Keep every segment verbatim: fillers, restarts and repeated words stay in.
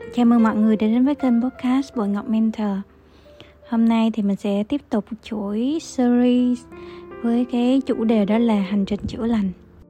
Chào mừng mọi người đã đến với kênh podcast Bội Ngọc Mentor. Hôm nay thì mình sẽ tiếp tục chuỗi series với cái chủ đề đó là hành trình chữa lành.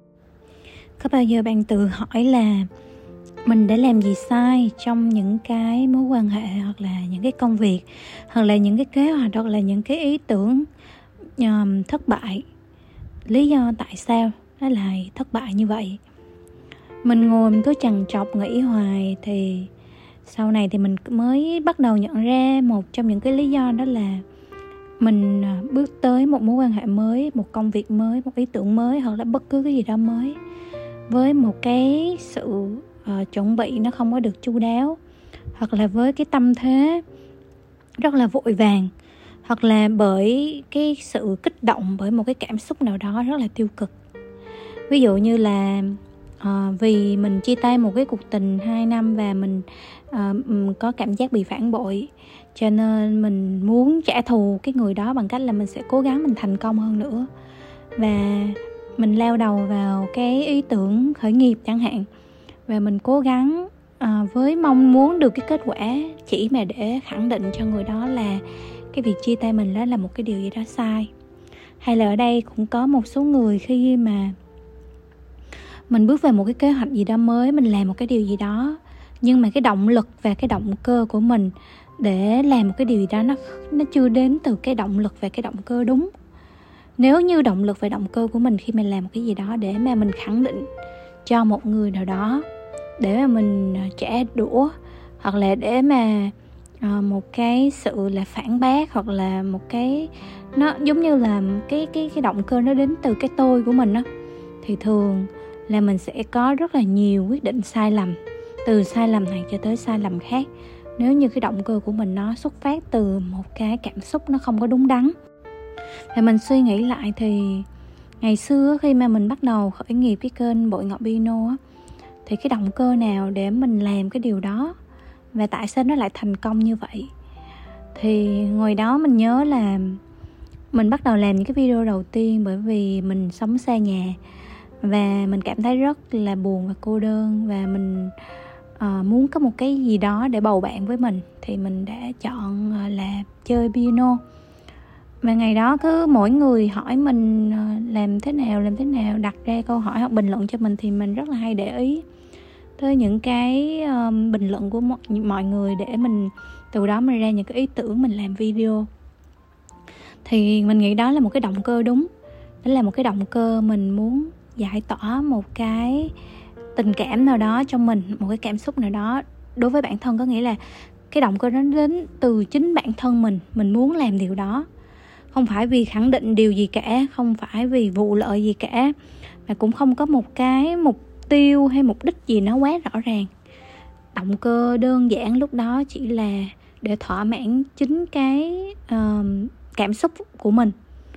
Có bao giờ bạn tự hỏi là mình đã làm gì sai trong những cái mối quan hệ, hoặc là những cái công việc, hoặc là những cái kế hoạch, hoặc là những cái ý tưởng um, thất bại? Lý do tại sao nó lại thất bại như vậy? Mình ngồi mình cứ trằn trọc nghĩ hoài, thì sau này thì mình mới bắt đầu nhận ra một trong những cái lý do đó là mình bước tới một mối quan hệ mới, một công việc mới, một ý tưởng mới, hoặc là bất cứ cái gì đó mới với một cái sự uh, chuẩn bị nó không có được chu đáo, hoặc là với cái tâm thế rất là vội vàng, hoặc là bởi cái sự kích động bởi một cái cảm xúc nào đó rất là tiêu cực. Ví dụ như là uh, vì mình chia tay một cái cuộc tình hai năm và mình uh, có cảm giác bị phản bội, cho nên mình muốn trả thù cái người đó bằng cách là mình sẽ cố gắng mình thành công hơn nữa, và mình lao đầu vào cái ý tưởng khởi nghiệp chẳng hạn, và mình cố gắng uh, với mong muốn được cái kết quả chỉ mà để khẳng định cho người đó là cái việc chia tay mình đó là một cái điều gì đó sai. Hay là ở đây cũng có một số người khi mà mình bước vào một cái kế hoạch gì đó mới, mình làm một cái điều gì đó, nhưng mà cái động lực và cái động cơ của mình để làm một cái điều gì đó nó, nó chưa đến từ cái động lực và cái động cơ đúng. Nếu như động lực và động cơ của mình khi mình làm một cái gì đó để mà mình khẳng định cho một người nào đó, để mà mình trả đũa, hoặc là để mà uh, một cái sự là phản bác, hoặc là một cái nó giống như là cái cái cái động cơ nó đến từ cái tôi của mình á, thì thường là mình sẽ có rất là nhiều quyết định sai lầm, từ sai lầm này cho tới sai lầm khác, nếu như cái động cơ của mình nó xuất phát từ một cái cảm xúc nó không có đúng đắn. Và mình suy nghĩ lại thì ngày xưa khi mà mình bắt đầu khởi nghiệp cái kênh Bội Ngọc Piano á, thì cái động cơ nào để mình làm cái điều đó, và tại sao nó lại thành công như vậy? Thì hồi đó mình nhớ là mình bắt đầu làm những cái video đầu tiên bởi vì mình sống xa nhà và mình cảm thấy rất là buồn và cô đơn, và mình uh, muốn có một cái gì đó để bầu bạn với mình, thì mình đã chọn uh, là chơi piano. Và ngày đó cứ mỗi người hỏi mình uh, làm thế nào, làm thế nào, đặt ra câu hỏi hoặc bình luận cho mình, thì mình rất là hay để ý tới những cái uh, bình luận của mọi, mọi người, để mình từ đó mình ra những cái ý tưởng mình làm video. Thì mình nghĩ đó là một cái động cơ đúng, đó là một cái động cơ mình muốn giải tỏa một cái tình cảm nào đó trong mình, một cái cảm xúc nào đó đối với bản thân. Có nghĩa là cái động cơ nó đến từ chính bản thân mình, mình muốn làm điều đó, không phải vì khẳng định điều gì cả, không phải vì vụ lợi gì cả, mà cũng không có một cái mục tiêu hay mục đích gì nó quá rõ ràng. Động cơ đơn giản lúc đó chỉ là để thỏa mãn chính cái uh, cảm xúc của mình.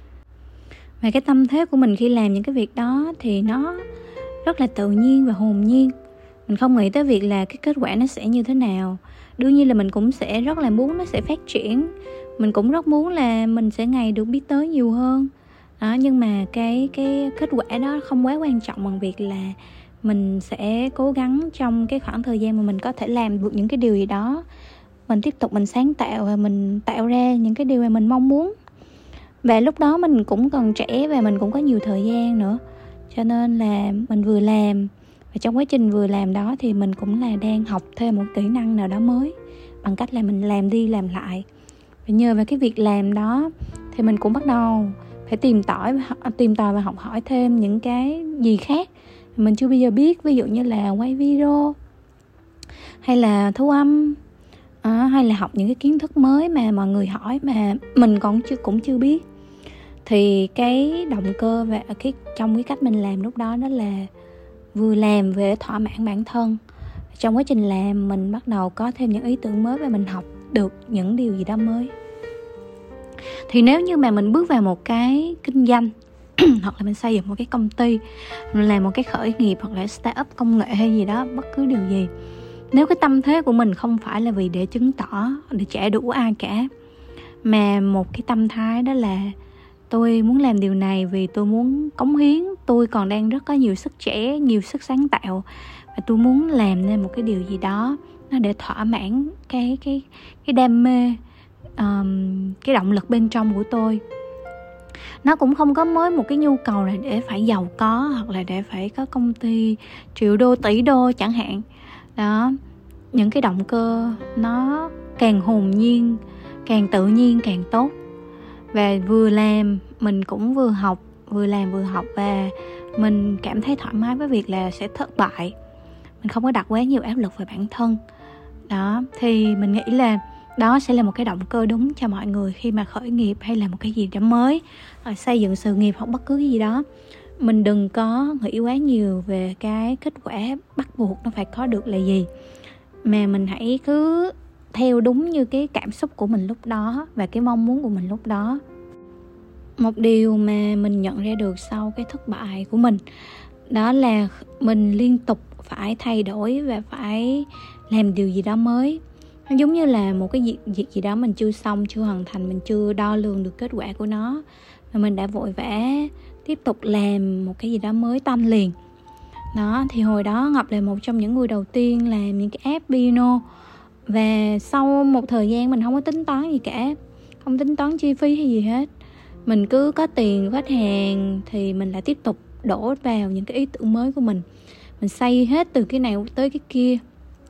Và cái tâm thế của mình khi làm những cái việc đó thì nó rất là tự nhiên và hồn nhiên. Mình không nghĩ tới việc là cái kết quả nó sẽ như thế nào. Đương nhiên là mình cũng sẽ rất là muốn nó sẽ phát triển, mình cũng rất muốn là mình sẽ ngày được biết tới nhiều hơn đó, nhưng mà cái, cái kết quả đó không quá quan trọng bằng việc là mình sẽ cố gắng trong cái khoảng thời gian mà mình có thể làm được những cái điều gì đó, mình tiếp tục mình sáng tạo và mình tạo ra những cái điều mà mình mong muốn. Và lúc đó mình cũng còn trẻ và mình cũng có nhiều thời gian nữa, cho nên là mình vừa làm, và trong quá trình vừa làm đó thì mình cũng là đang học thêm một kỹ năng nào đó mới, bằng cách là mình làm đi làm lại. Và nhờ vào cái việc làm đó thì mình cũng bắt đầu phải tìm tòi tìm tòi và học hỏi thêm những cái gì khác mình chưa bao giờ biết, ví dụ như là quay video, hay là thu âm, à, hay là học những cái kiến thức mới mà mọi người hỏi mà mình còn chưa cũng chưa biết. Thì cái động cơ và cái trong cái cách mình làm lúc đó đó là vừa làm về thỏa mãn bản thân. Trong quá trình làm mình bắt đầu có thêm những ý tưởng mới và mình học được những điều gì đó mới. Thì nếu như mà mình bước vào một cái kinh doanh hoặc là mình xây dựng một cái công ty, mình làm một cái khởi nghiệp hoặc là start up công nghệ hay gì đó, bất cứ điều gì, nếu cái tâm thế của mình không phải là vì để chứng tỏ, để trả đũa ai cả, mà một cái tâm thái đó là tôi muốn làm điều này vì tôi muốn cống hiến, tôi còn đang rất có nhiều sức trẻ, nhiều sức sáng tạo, và tôi muốn làm nên một cái điều gì đó nó để thỏa mãn cái cái cái đam mê, um, cái động lực bên trong của tôi. Nó cũng không có mới một cái nhu cầu là để phải giàu có, hoặc là để phải có công ty triệu đô tỷ đô chẳng hạn. Đó, những cái động cơ nó càng hồn nhiên, càng tự nhiên càng tốt. Và vừa làm mình cũng vừa học, vừa làm vừa học, và mình cảm thấy thoải mái với việc là sẽ thất bại. Mình không có đặt quá nhiều áp lực về bản thân. Đó, thì mình nghĩ là đó sẽ là một cái động cơ đúng cho mọi người khi mà khởi nghiệp hay là một cái gì đó mới, hoặc xây dựng sự nghiệp hoặc bất cứ cái gì đó. Mình đừng có nghĩ quá nhiều về cái kết quả bắt buộc nó phải có được là gì, mà mình hãy cứ theo đúng như cái cảm xúc của mình lúc đó và cái mong muốn của mình lúc đó. Một điều mà mình nhận ra được sau cái thất bại của mình, đó là mình liên tục phải thay đổi và phải làm điều gì đó mới. Nó giống như là một cái việc, việc gì đó mình chưa xong, chưa hoàn thành, mình chưa đo lường được kết quả của nó, và mình đã vội vã tiếp tục làm một cái gì đó mới tanh liền. Đó, thì hồi đó Ngọc là một trong những người đầu tiên làm những cái app piano. Và sau một thời gian mình không có tính toán gì cả, không tính toán chi phí hay gì hết. Mình cứ có tiền, khách hàng thì mình lại tiếp tục đổ vào những cái ý tưởng mới của mình. Mình xây hết từ cái này tới cái kia,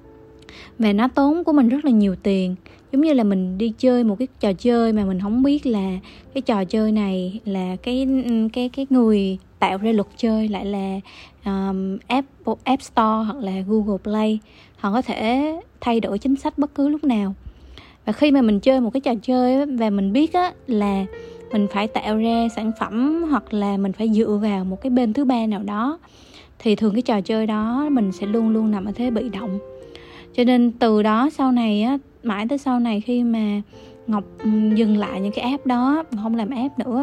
và nó tốn của mình rất là nhiều tiền. Giống như là mình đi chơi một cái trò chơi mà mình không biết là cái trò chơi này là cái cái cái người tạo ra luật chơi lại là um, Apple App Store hoặc là Google Play. Họ có thể thay đổi chính sách bất cứ lúc nào. Và khi mà mình chơi một cái trò chơi và mình biết á, là mình phải tạo ra sản phẩm hoặc là mình phải dựa vào một cái bên thứ ba nào đó, thì thường cái trò chơi đó mình sẽ luôn luôn nằm ở thế bị động. Cho nên từ đó sau này á, mãi tới sau này khi mà Ngọc dừng lại những cái app đó, không làm app nữa,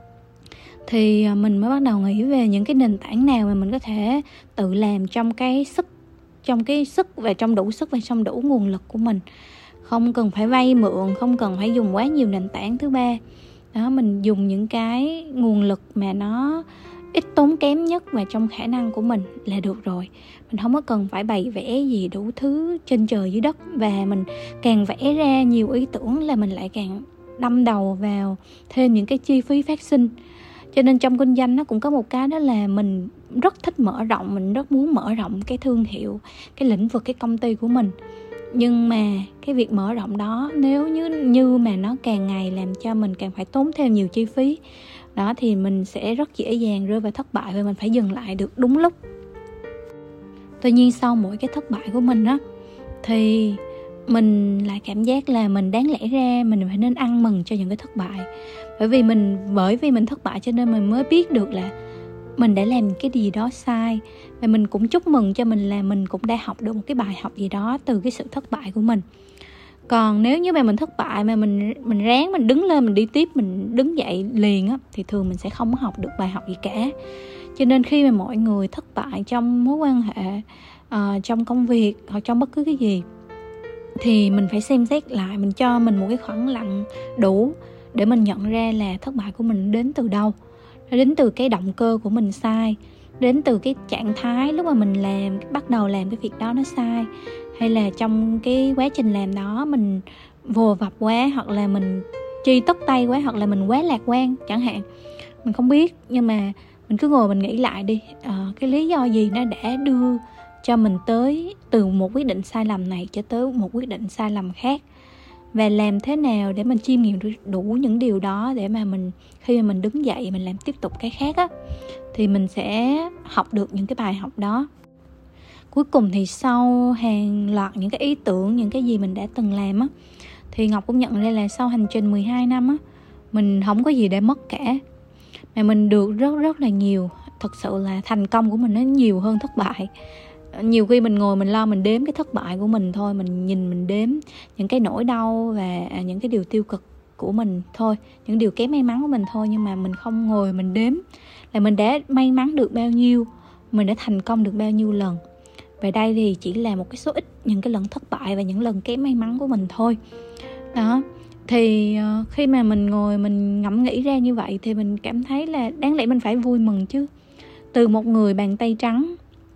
thì mình mới bắt đầu nghĩ về những cái nền tảng nào mà mình có thể tự làm trong cái sức trong cái sức và trong đủ sức và trong đủ nguồn lực của mình. Không cần phải vay mượn, không cần phải dùng quá nhiều nền tảng thứ ba. Đó, mình dùng những cái nguồn lực mà nó ít tốn kém nhất và trong khả năng của mình là được rồi. Mình không có cần phải bày vẽ gì đủ thứ trên trời dưới đất. Và mình càng vẽ ra nhiều ý tưởng là mình lại càng đâm đầu vào thêm những cái chi phí phát sinh. Cho nên trong kinh doanh nó cũng có một cái, đó là mình rất thích mở rộng, mình rất muốn mở rộng cái thương hiệu, cái lĩnh vực, cái công ty của mình. Nhưng mà cái việc mở rộng đó, nếu như, như mà nó càng ngày làm cho mình càng phải tốn thêm nhiều chi phí đó, thì mình sẽ rất dễ dàng rơi vào thất bại, và mình phải dừng lại được đúng lúc. Tuy nhiên sau mỗi cái thất bại của mình á, thì mình lại cảm giác là mình đáng lẽ ra mình phải nên ăn mừng cho những cái thất bại. Bởi vì mình bởi vì mình thất bại cho nên mình mới biết được là mình đã làm cái gì đó sai. Và mình cũng chúc mừng cho mình là mình cũng đã học được một cái bài học gì đó từ cái sự thất bại của mình. Còn nếu như mà mình thất bại mà mình mình ráng mình đứng lên, mình đi tiếp, mình đứng dậy liền á, thì thường mình sẽ không có học được bài học gì cả. Cho nên khi mà mọi người thất bại trong mối quan hệ, uh, trong công việc hoặc trong bất cứ cái gì, thì mình phải xem xét lại, mình cho mình một cái khoảng lặng đủ để mình nhận ra là thất bại của mình đến từ đâu. Nó đến từ cái động cơ của mình sai, đến từ cái trạng thái lúc mà mình làm, bắt đầu làm cái việc đó nó sai, hay là trong cái quá trình làm đó mình vồ vập quá, hoặc là mình chi tất tay quá, hoặc là mình quá lạc quan chẳng hạn. Mình không biết, nhưng mà mình cứ ngồi mình nghĩ lại đi, à, cái lý do gì nó đã đưa cho mình tới từ một quyết định sai lầm này cho tới một quyết định sai lầm khác, và làm thế nào để mình chiêm nghiệm đủ những điều đó, để mà mình khi mà mình đứng dậy mình làm tiếp tục cái khác á, thì mình sẽ học được những cái bài học đó. Cuối cùng thì sau hàng loạt những cái ý tưởng, những cái gì mình đã từng làm á, thì Ngọc cũng nhận ra là sau hành trình mười hai năm á, mình không có gì để mất cả, mà mình được rất rất là nhiều. Thật sự là thành công của mình nó nhiều hơn thất bại. Nhiều khi mình ngồi mình lo mình đếm cái thất bại của mình thôi, mình nhìn mình đếm những cái nỗi đau và những cái điều tiêu cực của mình thôi, những điều kém may mắn của mình thôi, nhưng mà mình không ngồi mình đếm là mình đã may mắn được bao nhiêu, mình đã thành công được bao nhiêu lần. Và đây thì chỉ là một cái số ít những cái lần thất bại và những lần kém may mắn của mình thôi. Đó, thì uh, khi mà mình ngồi mình ngẫm nghĩ ra như vậy, thì mình cảm thấy là đáng lẽ mình phải vui mừng chứ. Từ một người bàn tay trắng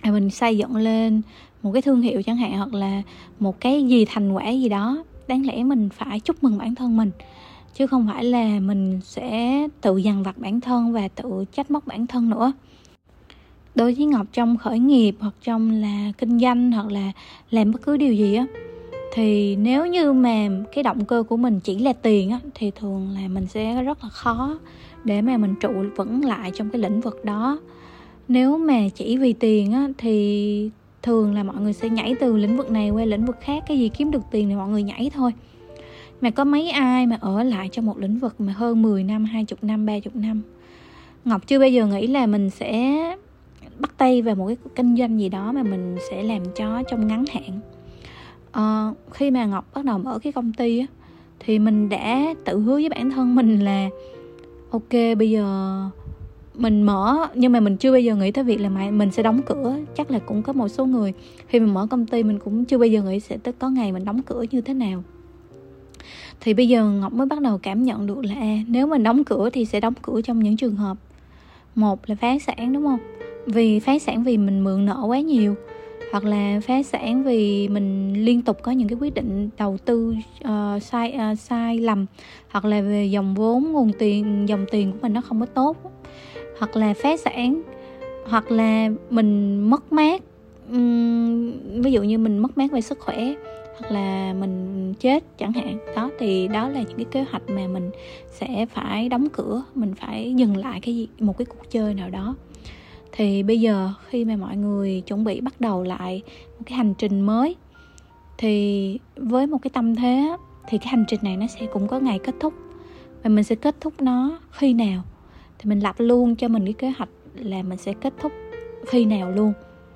mình xây dựng lên một cái thương hiệu chẳng hạn, hoặc là một cái gì thành quả gì đó, đáng lẽ mình phải chúc mừng bản thân mình, chứ không phải là mình sẽ tự dằn vặt bản thân và tự trách móc bản thân nữa. Đối với Ngọc, trong khởi nghiệp hoặc trong là kinh doanh hoặc là làm bất cứ điều gì á, thì nếu như mà cái động cơ của mình chỉ là tiền á, thì thường là mình sẽ rất là khó để mà mình trụ vững lại trong cái lĩnh vực đó. Nếu mà chỉ vì tiền á, thì thường là mọi người sẽ nhảy từ lĩnh vực này qua lĩnh vực khác. Cái gì kiếm được tiền thì mọi người nhảy thôi. Mà có mấy ai mà ở lại trong một lĩnh vực mà hơn mười năm, hai mươi năm, ba mươi năm. Ngọc chưa bao giờ nghĩ là mình sẽ bắt tay vào một cái kinh doanh gì đó mà mình sẽ làm cho trong ngắn hạn. à, Khi mà Ngọc bắt đầu mở cái công ty á, thì mình đã tự hứa với bản thân mình là ok, bây giờ mình mở, nhưng mà mình chưa bao giờ nghĩ tới việc là mình sẽ đóng cửa. Chắc là cũng có một số người khi mình mở công ty mình cũng chưa bao giờ nghĩ sẽ tới có ngày mình đóng cửa như thế nào. Thì bây giờ Ngọc mới bắt đầu cảm nhận được là à, nếu mình đóng cửa thì sẽ đóng cửa trong những trường hợp, một là phá sản, đúng không? Vì phá sản vì mình mượn nợ quá nhiều, hoặc là phá sản vì mình liên tục có những cái quyết định đầu tư uh, sai uh, sai lầm, hoặc là về dòng vốn, nguồn tiền, dòng tiền của mình nó không có tốt, hoặc là phá sản, hoặc là mình mất mát, uhm, ví dụ như mình mất mát về sức khỏe, hoặc là mình chết chẳng hạn. Đó, thì đó là những cái kế hoạch mà mình sẽ phải đóng cửa, mình phải dừng lại cái gì, một cái cuộc chơi nào đó. Thì bây giờ khi mà mọi người chuẩn bị bắt đầu lại một cái hành trình mới, thì với một cái tâm thế thì cái hành trình này nó sẽ cũng có ngày kết thúc. Và mình sẽ kết thúc nó khi nào thì mình lập luôn cho mình cái kế hoạch là mình sẽ kết thúc khi nào luôn.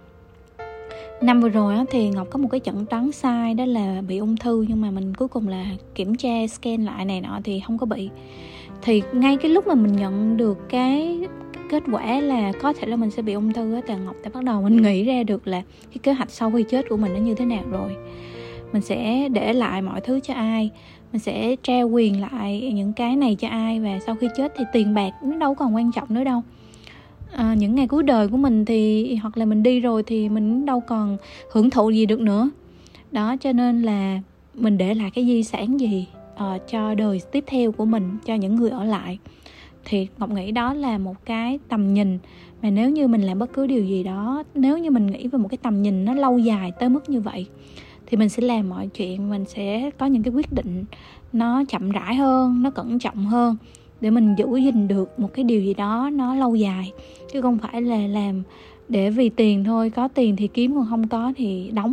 Năm vừa rồi thì Ngọc có một cái chẩn đoán sai, đó là bị ung thư. Nhưng mà mình cuối cùng là kiểm tra scan lại này nọ thì không có bị. Thì ngay cái lúc mà mình nhận được cái kết quả là có thể là mình sẽ bị ung thư á, thì Ngọc đã bắt đầu mình nghĩ ra được là cái kế hoạch sau khi chết của mình nó như thế nào rồi. Mình sẽ để lại mọi thứ cho ai, mình sẽ trao quyền lại những cái này cho ai, và sau khi chết thì tiền bạc nó đâu còn quan trọng nữa đâu. À, những ngày cuối đời của mình thì hoặc là mình đi rồi thì mình đâu còn hưởng thụ gì được nữa. Đó, cho nên là mình để lại cái di sản gì uh, cho đời tiếp theo của mình, cho những người ở lại. Thì Ngọc nghĩ đó là một cái tầm nhìn mà nếu như mình làm bất cứ điều gì đó, nếu như mình nghĩ về một cái tầm nhìn nó lâu dài tới mức như vậy, thì mình sẽ làm mọi chuyện, mình sẽ có những cái quyết định nó chậm rãi hơn, nó cẩn trọng hơn, để mình giữ gìn được một cái điều gì đó nó lâu dài, chứ không phải là làm để vì tiền thôi. Có tiền thì kiếm, còn không có thì đóng.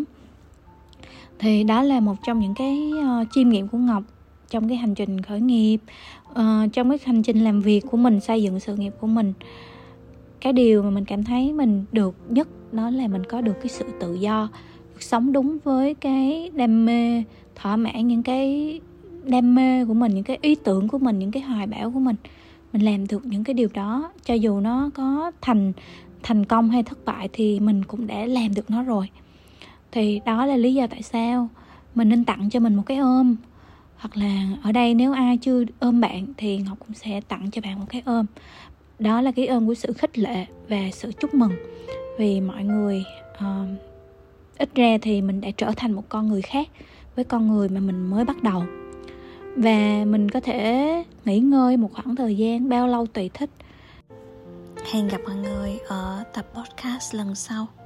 Thì đó là một trong những cái uh, chiêm nghiệm của Ngọc trong cái hành trình khởi nghiệp, uh, trong cái hành trình làm việc của mình, xây dựng sự nghiệp của mình. Cái điều mà mình cảm thấy mình được nhất đó là mình có được cái sự tự do, được sống đúng với cái đam mê, thỏa mãn những cái đam mê của mình, những cái ý tưởng của mình, những cái hoài bão của mình. Mình làm được những cái điều đó, cho dù nó có thành thành công hay thất bại thì mình cũng đã làm được nó rồi. Thì đó là lý do tại sao mình nên tặng cho mình một cái ôm. Hoặc là ở đây nếu ai chưa ôm bạn thì Ngọc cũng sẽ tặng cho bạn một cái ôm. Đó là cái ôm của sự khích lệ và sự chúc mừng. Vì mọi người uh, ít ra thì mình đã trở thành một con người khác với con người mà mình mới bắt đầu. Và mình có thể nghỉ ngơi một khoảng thời gian bao lâu tùy thích. Hẹn gặp mọi người ở tập podcast lần sau.